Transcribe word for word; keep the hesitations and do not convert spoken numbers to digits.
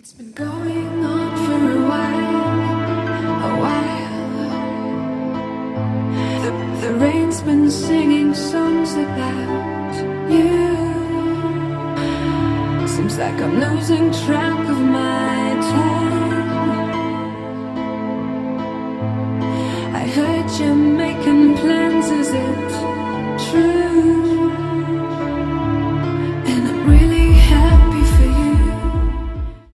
It's been going on for a while, a while. The, the rain's been singing songs about you. Seems like I'm losing track of my time. I heard you're making plans